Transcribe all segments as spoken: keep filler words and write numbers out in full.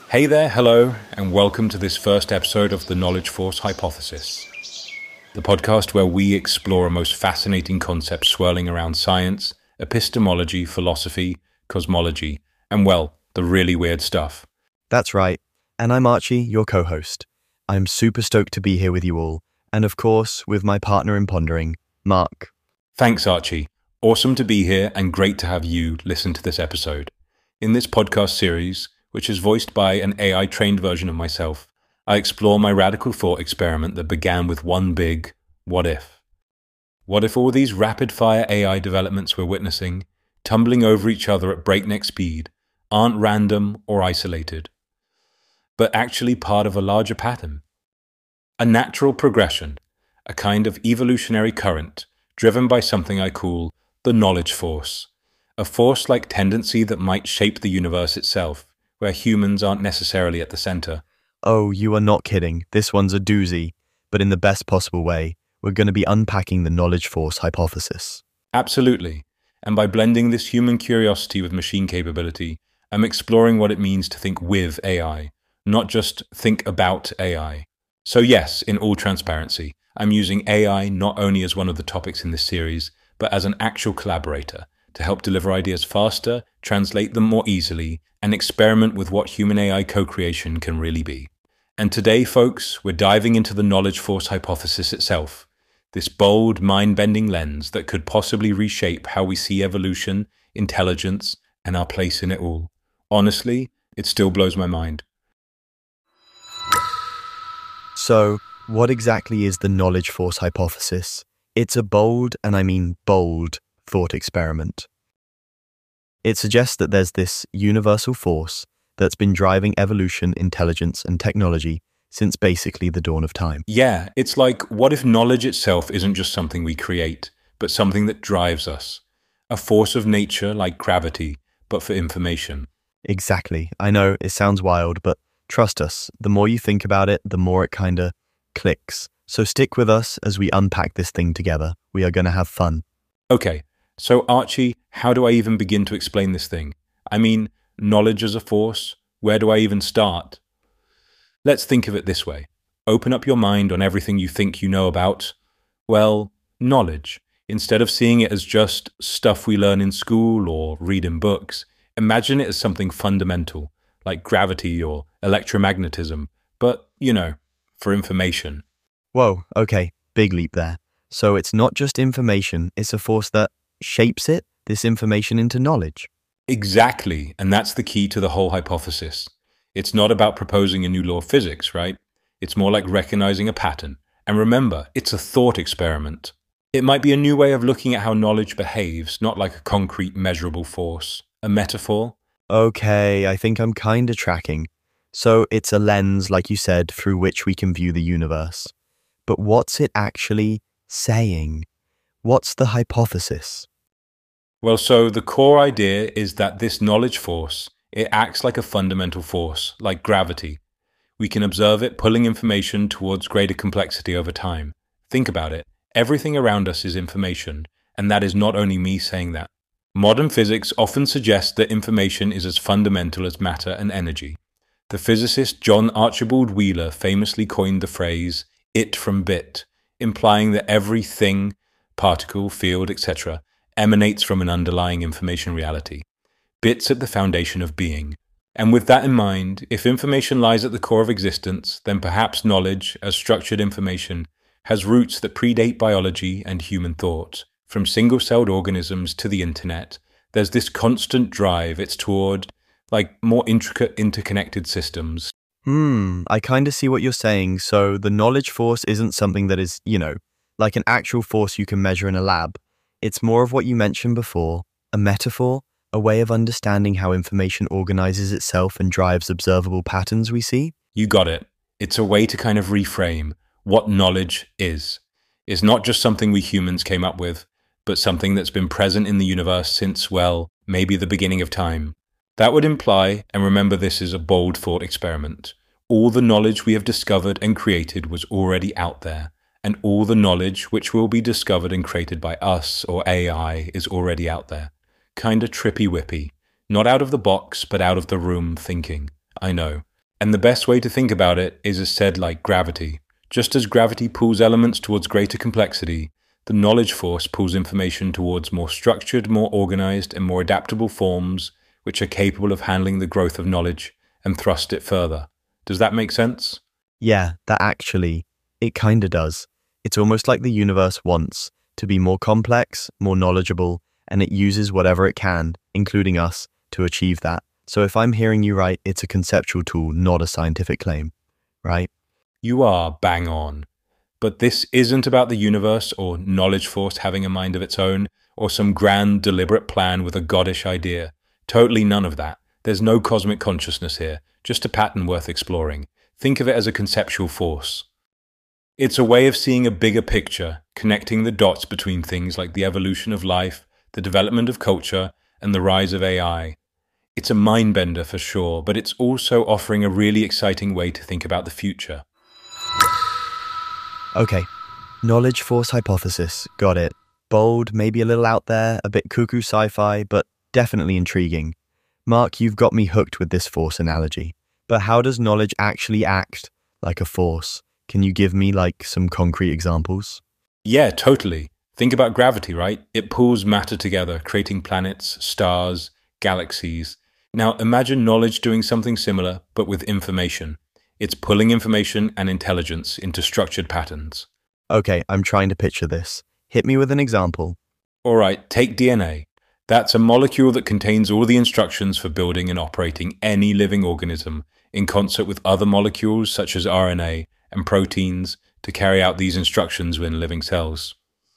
Hey there, hello, and welcome to this first episode of the Knowledge Force Hypothesis, the podcast where we explore a most fascinating concept swirling around science, epistemology, philosophy, cosmology, and, well, the really weird stuff. That's right, and I'm Archie, your co-host. I'm super stoked to be here with you all, and of course, with my partner in pondering, Mark. Thanks, Archie. Awesome to be here, and great to have you listen to this episode. In this podcast series, which is voiced by an A I-trained version of myself, I explore my radical thought experiment that began with one big what if. What if all these rapid-fire A I developments we're witnessing, tumbling over each other at breakneck speed, aren't random or isolated, but actually part of a larger pattern? A natural progression, a kind of evolutionary current, driven by something I call the knowledge force, a force-like tendency that might shape the universe itself, where humans aren't necessarily at the center. Oh, you are not kidding. This one's a doozy, but in the best possible way. We're going to be unpacking the knowledge force hypothesis. Absolutely. And by blending this human curiosity with machine capability, I'm exploring what it means to think with A I, not just think about A I. So yes, in all transparency, I'm using A I not only as one of the topics in this series, but as an actual collaborator to help deliver ideas faster, translate them more easily, and experiment with what human A I co-creation can really be. And today, folks, we're diving into the knowledge force hypothesis itself, this bold, mind-bending lens that could possibly reshape how we see evolution, intelligence, and our place in it all. Honestly, it still blows my mind. So, what exactly is the knowledge force hypothesis? It's a bold, and I mean bold, thought experiment. It suggests that there's this universal force that's been driving evolution, intelligence, and technology since basically the dawn of time. Yeah, it's like, what if knowledge itself isn't just something we create, but something that drives us? A force of nature like gravity, but for information. Exactly. I know, it sounds wild, but trust us, the more you think about it, the more it kinda clicks. So stick with us as we unpack this thing together. We are gonna have fun. Okay. So Archie, how do I even begin to explain this thing? I mean, knowledge as a force? Where do I even start? Let's think of it this way. Open up your mind on everything you think you know about, well, knowledge. Instead of seeing it as just stuff we learn in school or read in books, imagine it as something fundamental, like gravity or electromagnetism, but, you know, for information. Whoa, okay, big leap there. So it's not just information, it's a force that shapes it, this information, into knowledge. Exactly, and that's the key to the whole hypothesis. It's not about proposing a new law of physics, right? It's more like recognizing a pattern. And remember, it's a thought experiment. It might be a new way of looking at how knowledge behaves, not like a concrete, measurable force. A metaphor? Okay, I think I'm kinda tracking. So it's a lens, like you said, through which we can view the universe. But what's it actually saying? What's the hypothesis? Well, so the core idea is that this knowledge force, it acts like a fundamental force, like gravity. We can observe it pulling information towards greater complexity over time. Think about it. Everything around us is information, and that is not only me saying that. Modern physics often suggests that information is as fundamental as matter and energy. The physicist John Archibald Wheeler famously coined the phrase, it from bit, implying that everything, particle, field, et cetera, emanates from an underlying information reality. Bits at the foundation of being. And with that in mind, if information lies at the core of existence, then perhaps knowledge, as structured information, has roots that predate biology and human thought. From single-celled organisms to the internet, there's this constant drive, it's toward, like, more intricate interconnected systems. Hmm, I kinda see what you're saying. So the knowledge force isn't something that is, you know, like an actual force you can measure in a lab. It's more of what you mentioned before, a metaphor, a way of understanding how information organizes itself and drives observable patterns we see. You got it. It's a way to kind of reframe what knowledge is. It's not just something we humans came up with, but something that's been present in the universe since, well, maybe the beginning of time. That would imply, and remember this is a bold thought experiment, all the knowledge we have discovered and created was already out there, and all the knowledge which will be discovered and created by us or A I is already out there. Kinda trippy-whippy. Not out of the box, but out of the room thinking. I know. And the best way to think about it is as said like gravity. Just as gravity pulls elements towards greater complexity, the knowledge force pulls information towards more structured, more organized, and more adaptable forms which are capable of handling the growth of knowledge and thrust it further. Does that make sense? Yeah, that actually, it kinda does. It's almost like the universe wants to be more complex, more knowledgeable, and it uses whatever it can, including us, to achieve that. So if I'm hearing you right, it's a conceptual tool, not a scientific claim, right? You are bang on. But this isn't about the universe or knowledge force having a mind of its own or some grand, deliberate plan with a goddish idea. Totally none of that. There's no cosmic consciousness here, just a pattern worth exploring. Think of it as a conceptual force. It's a way of seeing a bigger picture, connecting the dots between things like the evolution of life, the development of culture, and the rise of A I. It's a mind-bender for sure, but it's also offering a really exciting way to think about the future. Okay, knowledge force hypothesis, got it. Bold, maybe a little out there, a bit cuckoo sci-fi, but definitely intriguing. Mark, you've got me hooked with this force analogy. But how does knowledge actually act like a force? Can you give me, like, some concrete examples? Yeah, totally. Think about gravity, right? It pulls matter together, creating planets, stars, galaxies. Now imagine knowledge doing something similar, but with information. It's pulling information and intelligence into structured patterns. Okay, I'm trying to picture this. Hit me with an example. All right, take D N A. That's a molecule that contains all the instructions for building and operating any living organism in concert with other molecules such as R N A and proteins to carry out these instructions within living cells.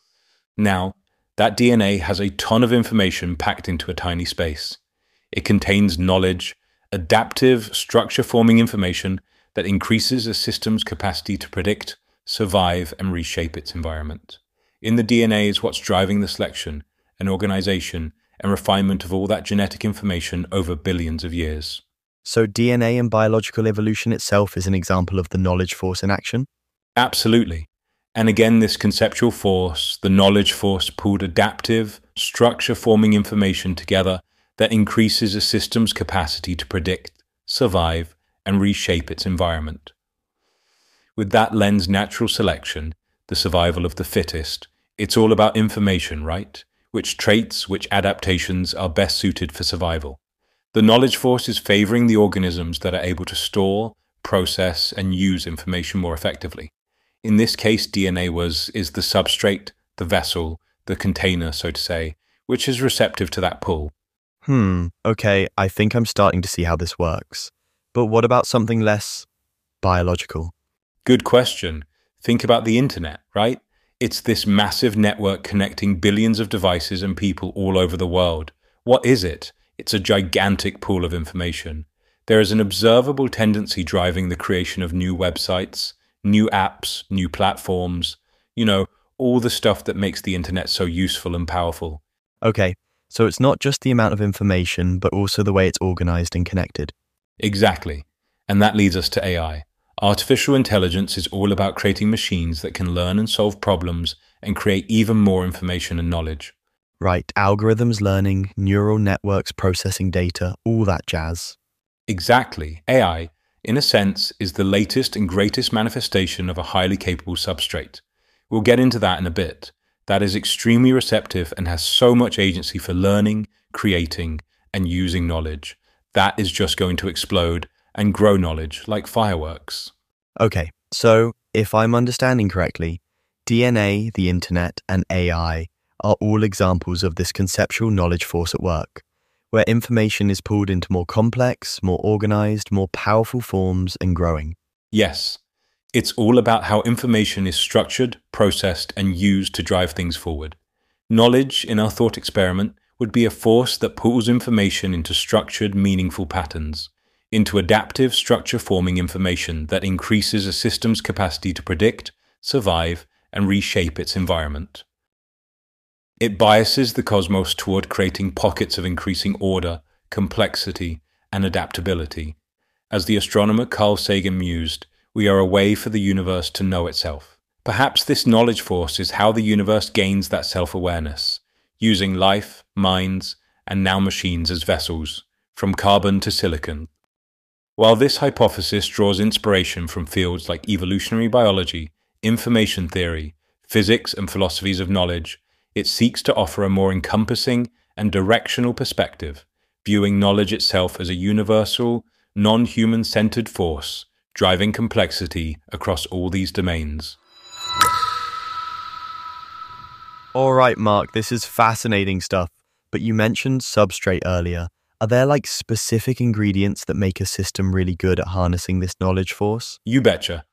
Now, that D N A has a ton of information packed into a tiny space. It contains knowledge, adaptive, structure-forming information that increases a system's capacity to predict, survive, and reshape its environment. In the D N A is what's driving the selection, and organization, and refinement of all that genetic information over billions of years. So D N A and biological evolution itself is an example of the knowledge force in action? Absolutely. And again, this conceptual force, the knowledge force, pulled adaptive, structure-forming information together that increases a system's capacity to predict, survive, and reshape its environment. With that lens natural selection, the survival of the fittest, it's all about information, right? Which traits, which adaptations are best suited for survival. The knowledge force is favoring the organisms that are able to store, process, and use information more effectively. In this case, D N A was, is the substrate, the vessel, the container, so to say, which is receptive to that pull. Hmm, okay, I think I'm starting to see how this works. But what about something less biological? Good question. Think about the internet, right? It's this massive network connecting billions of devices and people all over the world. What is it? It's a gigantic pool of information. There is an observable tendency driving the creation of new websites, new apps, new platforms, you know, all the stuff that makes the internet so useful and powerful. Okay, so it's not just the amount of information, but also the way it's organized and connected. Exactly. And that leads us to A I. Artificial intelligence is all about creating machines that can learn and solve problems and create even more information and knowledge. Right, algorithms learning, neural networks processing data, all that jazz. Exactly. A I, in a sense, is the latest and greatest manifestation of a highly capable substrate. We'll get into that in a bit. That is extremely receptive and has so much agency for learning, creating, and using knowledge. That is just going to explode and grow knowledge like fireworks. Okay, so if I'm understanding correctly, D N A, the internet, and A I are all examples of this conceptual knowledge force at work, where information is pulled into more complex, more organized, more powerful forms and growing. Yes, it's all about how information is structured, processed, and used to drive things forward. Knowledge, in our thought experiment, would be a force that pulls information into structured, meaningful patterns, into adaptive, structure-forming information that increases a system's capacity to predict, survive, and reshape its environment. It biases the cosmos toward creating pockets of increasing order, complexity, and adaptability. As the astronomer Carl Sagan mused, we are a way for the universe to know itself. Perhaps this knowledge force is how the universe gains that self-awareness, using life, minds, and now machines as vessels, from carbon to silicon. While this hypothesis draws inspiration from fields like evolutionary biology, information theory, physics, and philosophies of knowledge, it seeks to offer a more encompassing and directional perspective, viewing knowledge itself as a universal, non-human centered force, driving complexity across all these domains. All right, Mark, this is fascinating stuff, but you mentioned substrate earlier. Are there like specific ingredients that make a system really good at harnessing this knowledge force? You betcha.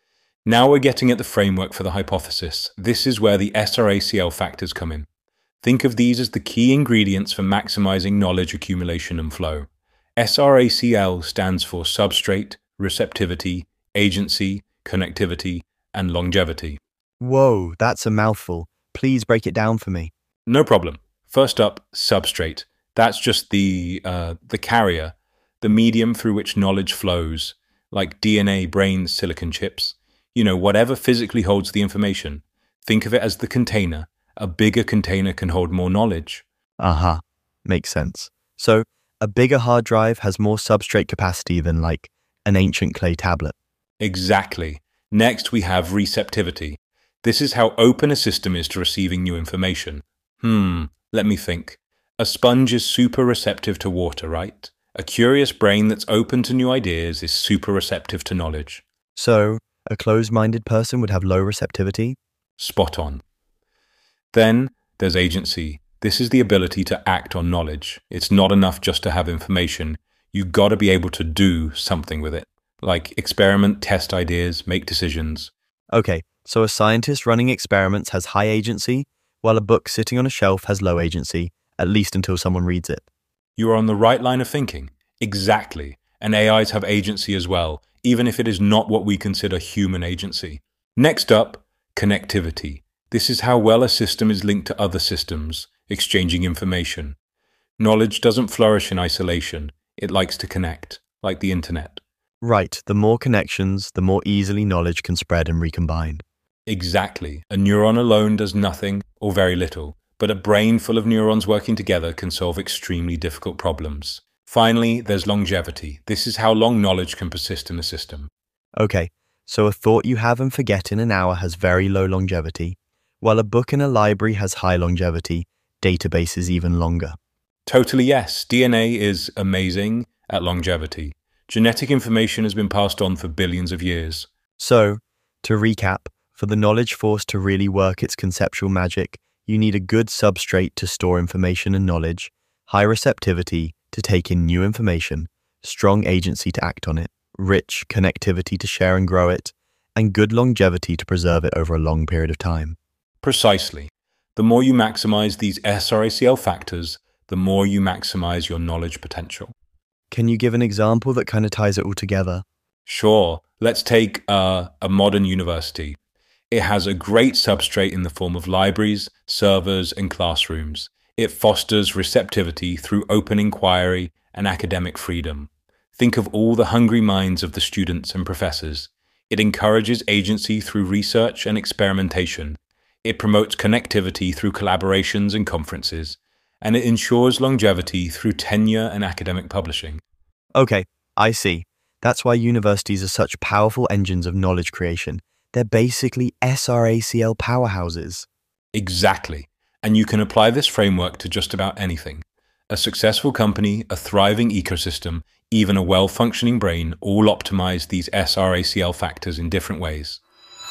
Now we're getting at the framework for the hypothesis. This is where the S R A C L factors come in. Think of these as the key ingredients for maximizing knowledge accumulation and flow. S R A C L stands for substrate, receptivity, agency, connectivity, and longevity. Whoa, that's a mouthful. Please break it down for me. No problem. First up, substrate. That's just the uh, the carrier, the medium through which knowledge flows, like D N A, brains, silicon chips. You know, whatever physically holds the information. Think of it as the container. A bigger container can hold more knowledge. Aha, uh-huh. Makes sense. So, a bigger hard drive has more substrate capacity than, like, an ancient clay tablet. Exactly. Next, we have receptivity. This is how open a system is to receiving new information. Hmm, let me think. A sponge is super receptive to water, right? A curious brain that's open to new ideas is super receptive to knowledge. So, a closed-minded person would have low receptivity? Spot on. Then, there's agency. This is the ability to act on knowledge. It's not enough just to have information. You've got to be able to do something with it, like experiment, test ideas, make decisions. Okay, so a scientist running experiments has high agency, while a book sitting on a shelf has low agency, at least until someone reads it. You are on the right line of thinking. Exactly. And A Is have agency as well, even if it is not what we consider human agency. Next up, connectivity. This is how well a system is linked to other systems, exchanging information. Knowledge doesn't flourish in isolation. It likes to connect, like the internet. Right, the more connections, the more easily knowledge can spread and recombine. Exactly. A neuron alone does nothing or very little, but a brain full of neurons working together can solve extremely difficult problems. Finally, there's longevity. This is how long knowledge can persist in a system. Okay, so a thought you have and forget in an hour has very low longevity, while a book in a library has high longevity, databases even longer. Totally yes. D N A is amazing at longevity. Genetic information has been passed on for billions of years. So, to recap, for the knowledge force to really work its conceptual magic, you need a good substrate to store information and knowledge, high receptivity to take in new information, strong agency to act on it, rich connectivity to share and grow it, and good longevity to preserve it over a long period of time. Precisely. The more you maximize these S R A C L factors, the more you maximize your knowledge potential. Can you give an example that kind of ties it all together? Sure. Let's take uh, a modern university. It has a great substrate in the form of libraries, servers, and classrooms. It fosters receptivity through open inquiry and academic freedom. Think of all the hungry minds of the students and professors. It encourages agency through research and experimentation. It promotes connectivity through collaborations and conferences. And it ensures longevity through tenure and academic publishing. Okay, I see. That's why universities are such powerful engines of knowledge creation. They're basically S R A C L powerhouses. Exactly. And you can apply this framework to just about anything. A successful company, a thriving ecosystem, even a well-functioning brain all optimize these S R A C L factors in different ways.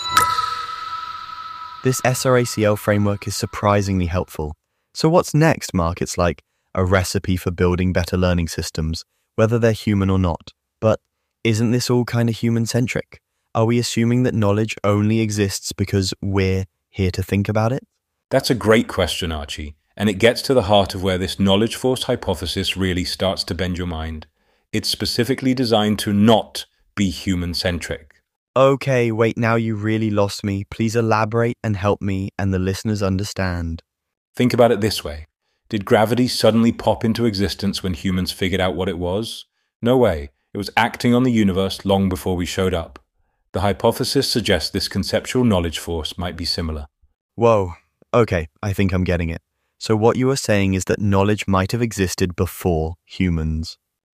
This S R A C L framework is surprisingly helpful. So what's next, Mark? It's like a recipe for building better learning systems, whether they're human or not. But isn't this all kind of human-centric? Are we assuming that knowledge only exists because we're here to think about it? That's a great question, Archie, and it gets to the heart of where this knowledge force hypothesis really starts to bend your mind. It's specifically designed to not be human-centric. Okay, wait, now you really lost me. Please elaborate and help me and the listeners understand. Think about it this way. Did gravity suddenly pop into existence when humans figured out what it was? No way. It was acting on the universe long before we showed up. The hypothesis suggests this conceptual knowledge force might be similar. Whoa. Okay, I think I'm getting it. So what you are saying is that knowledge might have existed before humans.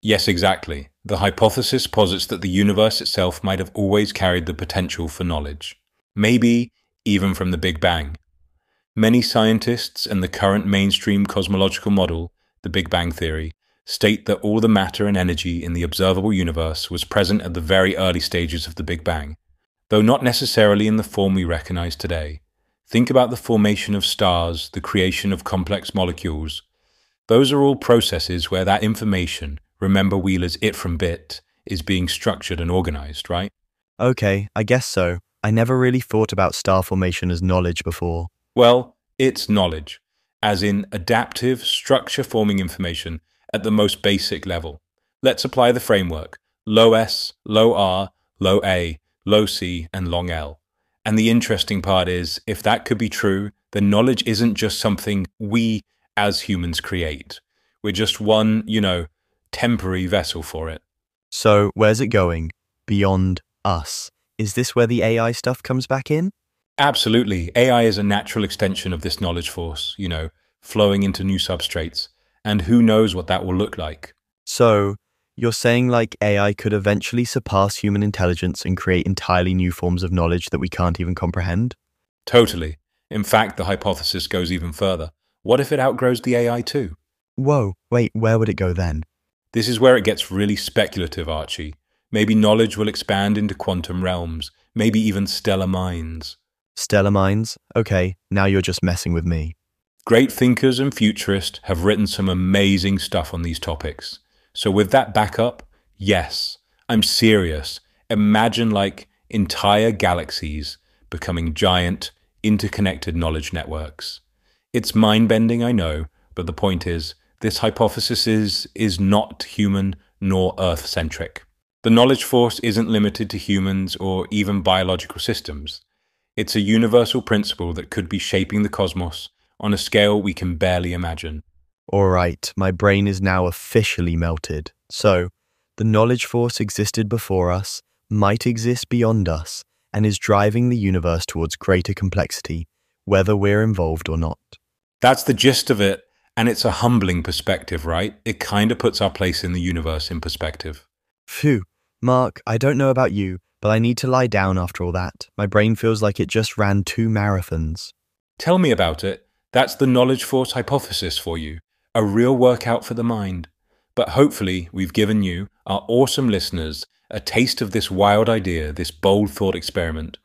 Yes, exactly. The hypothesis posits that the universe itself might have always carried the potential for knowledge. Maybe even from the Big Bang. Many scientists and the current mainstream cosmological model, the Big Bang Theory, state that all the matter and energy in the observable universe was present at the very early stages of the Big Bang, though not necessarily in the form we recognize today. Think about the formation of stars, the creation of complex molecules. Those are all processes where that information, remember Wheeler's it from bit, is being structured and organized, right? Okay, I guess so. I never really thought about star formation as knowledge before. Well, it's knowledge, as in adaptive, structure-forming information at the most basic level. Let's apply the framework: low S, low R, low A, low C, and long L. And the interesting part is, if that could be true, then knowledge isn't just something we as humans create. We're just one, you know, temporary vessel for it. So, where's it going? Beyond us. Is this where the A I stuff comes back in? Absolutely. A I is a natural extension of this knowledge force, you know, flowing into new substrates. And who knows what that will look like. So, you're saying like A I could eventually surpass human intelligence and create entirely new forms of knowledge that we can't even comprehend? Totally. In fact, the hypothesis goes even further. What if it outgrows the A I too? Whoa, wait, where would it go then? This is where it gets really speculative, Archie. Maybe knowledge will expand into quantum realms, maybe even stellar minds. Stellar minds? Okay, now you're just messing with me. Great thinkers and futurists have written some amazing stuff on these topics. So with that backup, yes, I'm serious. Imagine like entire galaxies becoming giant, interconnected knowledge networks. It's mind-bending, I know, but the point is, this hypothesis is, is not human nor Earth-centric. The knowledge force isn't limited to humans or even biological systems. It's a universal principle that could be shaping the cosmos on a scale we can barely imagine. All right, my brain is now officially melted. So, the knowledge force existed before us, might exist beyond us, and is driving the universe towards greater complexity, whether we're involved or not. That's the gist of it, and it's a humbling perspective, right? It kind of puts our place in the universe in perspective. Phew, Mark, I don't know about you, but I need to lie down after all that. My brain feels like it just ran two marathons. Tell me about it. That's the knowledge force hypothesis for you. A real workout for the mind. But hopefully we've given you, our awesome listeners, a taste of this wild idea, this bold thought experiment.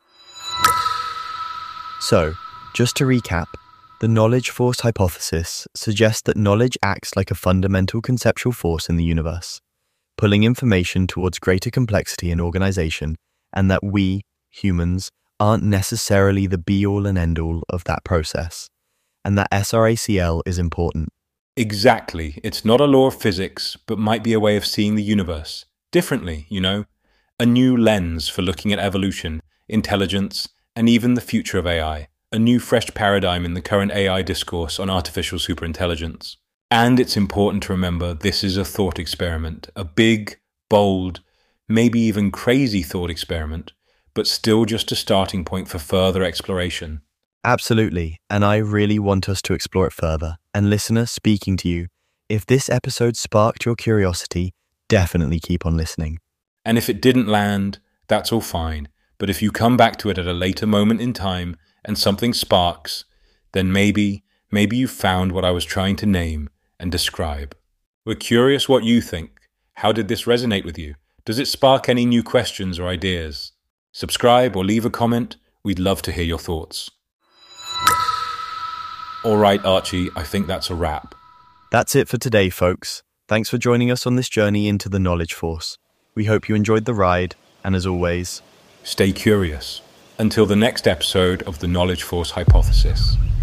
So, just to recap, the knowledge force hypothesis suggests that knowledge acts like a fundamental conceptual force in the universe, pulling information towards greater complexity and organization, and that we, humans, aren't necessarily the be-all and end-all of that process, and that S R A C L is important. Exactly. It's not a law of physics, but might be a way of seeing the universe differently, you know? A new lens for looking at evolution, intelligence, and even the future of A I. A new fresh paradigm in the current A I discourse on artificial superintelligence. And it's important to remember this is a thought experiment, a big, bold, maybe even crazy thought experiment, but still just a starting point for further exploration. Absolutely, and I really want us to explore it further. And listener, speaking to you, if this episode sparked your curiosity, definitely keep on listening. And if it didn't land, that's all fine. But if you come back to it at a later moment in time and something sparks, then maybe, maybe you found what I was trying to name and describe. We're curious what you think. How did this resonate with you? Does it spark any new questions or ideas? Subscribe or leave a comment. We'd love to hear your thoughts. All right, Archie, I think that's a wrap. That's it for today, folks. Thanks for joining us on this journey into the knowledge force. We hope you enjoyed the ride, and as always, stay curious. Until the next episode of the Knowledge Force Hypothesis.